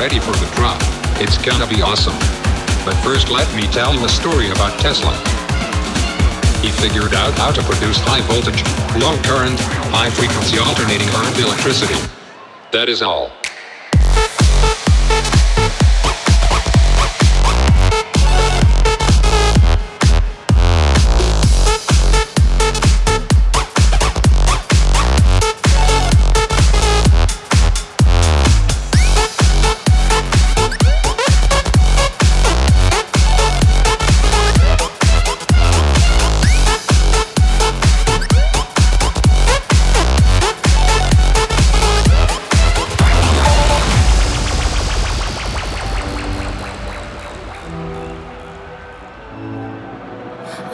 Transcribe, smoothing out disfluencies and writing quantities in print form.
ready for the drop. It's gonna be awesome. But first let me tell you a story about Tesla. He figured out how to produce high voltage, low current, high frequency alternating current electricity. That is all.